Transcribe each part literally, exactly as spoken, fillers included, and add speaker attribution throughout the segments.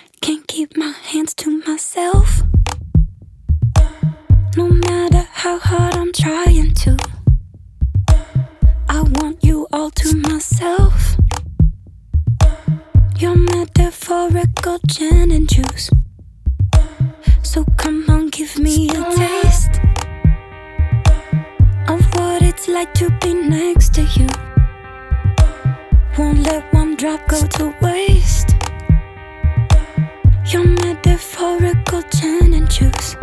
Speaker 1: Can't keep my hands to myself. No matter how hard I'm trying to, I want you all to myself. Your metaphorical gin and juice. So come on, give me a taste of what it's like to be next to you. Won't let one drop go to waste. Your metaphorical gin and juice.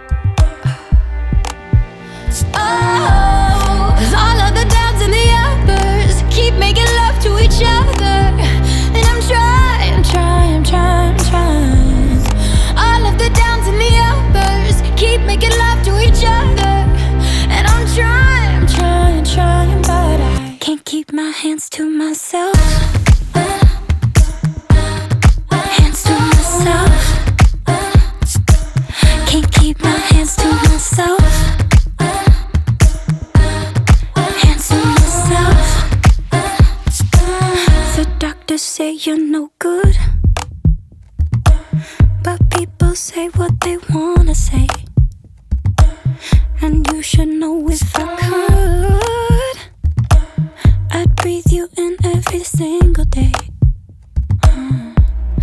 Speaker 2: Oh, 'cause all of the downs and the uppers keep making love to each other. And I'm trying, trying, trying, trying. All of the downs and the uppers keep making love to each other. And I'm trying, trying, trying, but I
Speaker 1: can't keep my hands to myself. Hands to myself. Can't keep my hands to myself. Hands to myself. The doctors say you're no good, but people say what they wanna say. And you should know if I could, I'd breathe you in every single day. mm.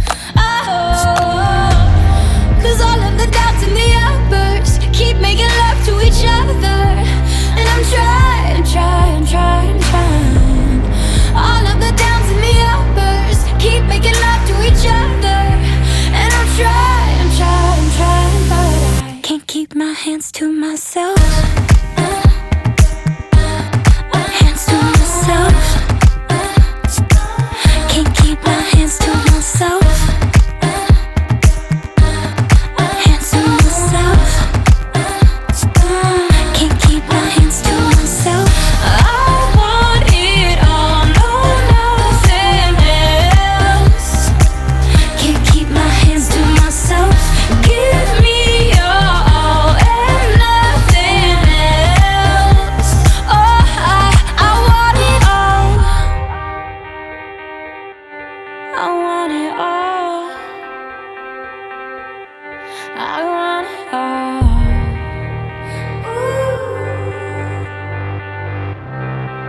Speaker 2: Oh, 'cause all of the downs and the uppers keep making love to each other. And I'm trying, trying, trying, trying. All of the downs and the uppers keep making love to each other. And I'm trying, trying, trying, but I
Speaker 1: can't keep my hands to myself. Hands to myself. Can't keep my hands to myself. Hands to myself. Can't keep my hands to myself.
Speaker 2: I want it all, no, nothing else.
Speaker 1: Can't keep my hands to myself.
Speaker 2: Give me your all and nothing else. Oh, I, I want it all. I want it all. I want it all. Ooh.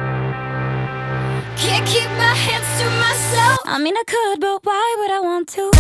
Speaker 2: Can't keep my hands to myself.
Speaker 1: I mean I could, but why would I want to?